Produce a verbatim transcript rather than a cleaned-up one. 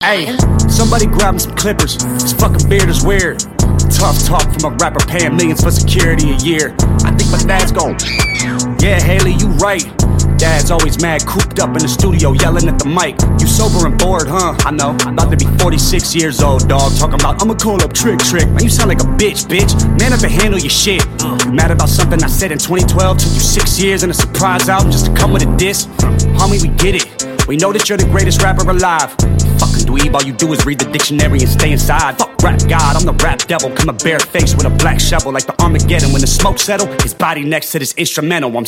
Hey, somebody grab him some clippers. This fucking beard is weird. Tough talk from a rapper paying millions for security a year. I think my dad's gone. Yeah, Haley, you right. Dad's always mad, cooped up in the studio, yelling at the mic. You sober and bored, huh? I know. I'm about to be forty-six years old, dog. Talking about, I'ma call up Trick Trick. Man, you sound like a bitch, bitch. Man up and handle your shit. You mad about something I said in twenty twelve? Took you six years and a surprise album just to come with a diss? Homie, we get it. We know that you're the greatest rapper alive. Fucking dweeb, all you do is read the dictionary and stay inside. Fuck rap god, I'm the rap devil. Come a bare face with a black shovel like the Armageddon. When the smoke settle, his body next to this instrumental. I'm